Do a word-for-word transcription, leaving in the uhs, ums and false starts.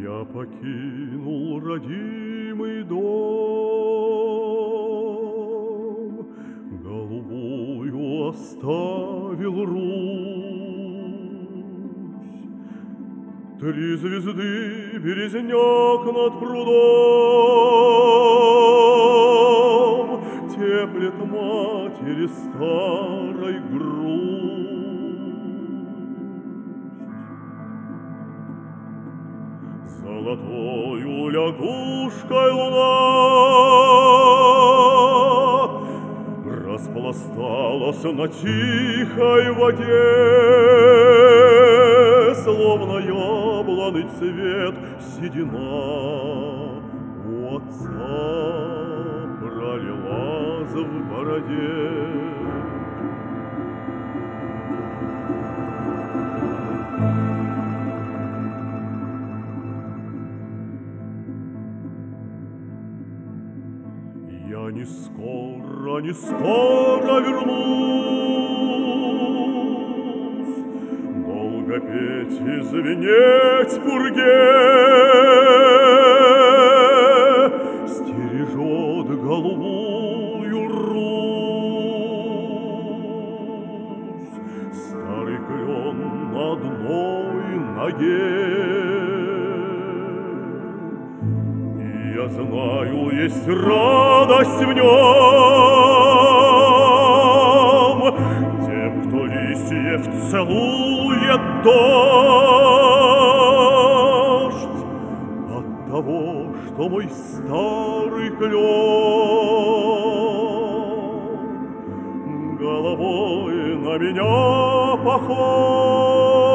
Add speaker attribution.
Speaker 1: Я покинул родимый дом, голубую оставил Русь. Три звезды, березняк над прудом, теплит матери старой грудь. Золотою лягушкой луна распласталась на тихой воде, словно яблоный цвет седина у отца пролилась в бороде. Я не скоро, не скоро вернусь, долго петь и звенеть в пурге. Стережет голубую Русь старый клен на одной ноге. Я знаю, есть радость в нем тем, кто листьев целует дождь от того, что мой старый клен головой на меня похож.